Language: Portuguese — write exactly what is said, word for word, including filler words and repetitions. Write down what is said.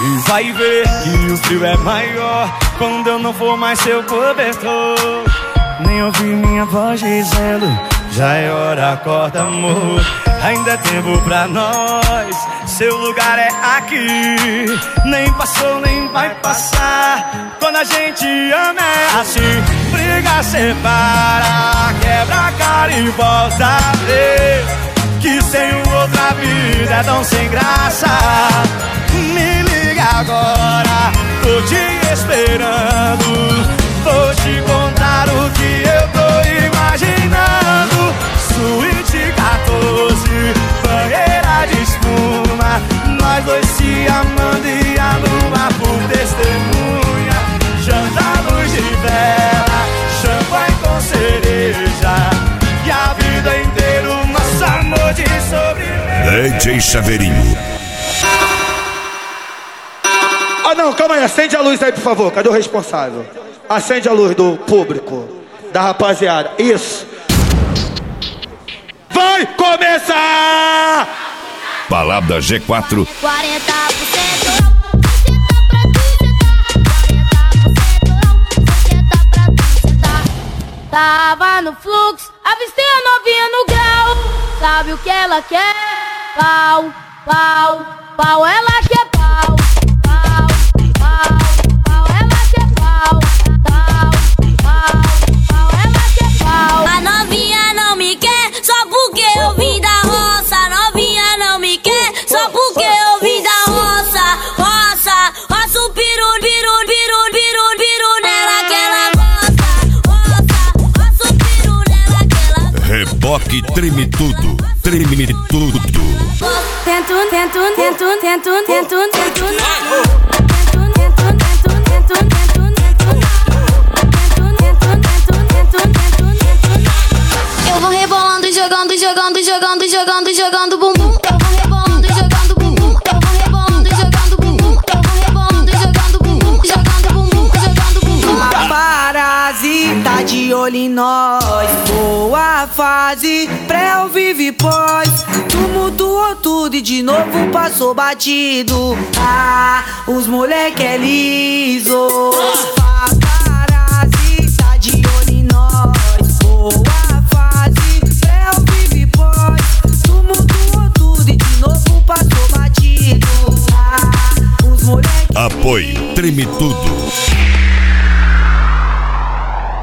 E vai ver que o frio é maior quando eu não for mais seu cobertor. Nem ouvi minha voz dizendo, já é hora, acorda amor. Ainda é tempo pra nós, seu lugar é aqui. Nem passou, nem vai passar. Quando a gente ama é assim. Briga, separa, quebra a cara e volta a ver que sem outra vida é tão sem graça. Me liga agora, tô te esperando. Vou te contar o que eu tô imaginando. Suíte quatorze, banheira de espuma, nós dois se amando e a lua por testemunha. Janta, luz de vela, champanhe com cereja, e a vida inteira o nosso amor de sobremesa. D J Chaveirinho. Ah não, calma aí, acende a luz aí por favor, cadê o responsável? Acende a luz do público, da rapaziada, isso. Vai começar! Balada G quatro. quarenta por cento tava no fluxo, avistei a novinha no grau. Sabe o que ela quer? Pau, pau, pau, ela quer pau. Pau, pau, pau, ela quer pau. Pau, pau, pau, ela quer pau. A novinha não me quer só porque eu vim da roça. A novinha não me quer só porque eu vim da roça. Roça, roça o piru, piru, piru, piru, piru nela que ela gosta. Roça, roça o piru nela que ela gosta. Reboque treme tudo, treme tudo. Tento, tento, tento, tento, tento, tento, eu vou rebolando, jogando, jogando, jogando, jogando, jogando bumbum. Eu vou rebolando, jogando bumbum. Eu vou rebolando, jogando bumbum. Eu vou rebolando, jogando bumbum, jogando bumbum, jogando bumbum. A parasita de olho em nós. Boa fase, pré ou vive pós. Tumultuou tudo e de novo passou batido. Ah, os moleque é liso. Pra